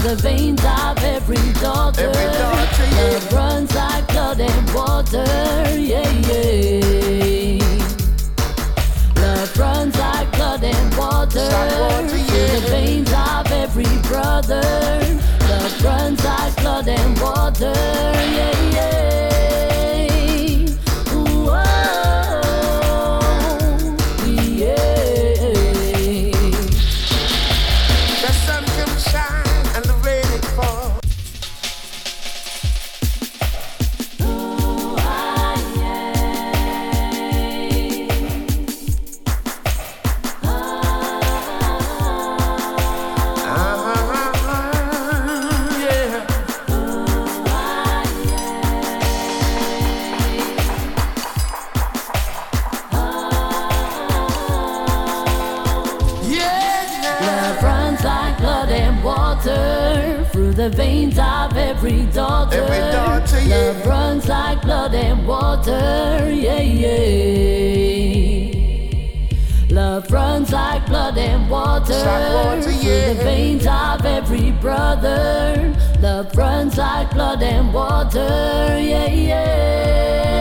the veins of every daughter. Love runs like blood and water, yeah, yeah. Love runs like blood and water through the veins of every brother. Love runs like blood and water, yeah, yeah. Ooh, oh, yeah. The sun can shine and the rain it falls. Through the veins of every daughter. Love runs like blood and water, yeah, yeah. Love runs like blood and water through the veins of every brother. Love runs like blood and water, yeah, yeah.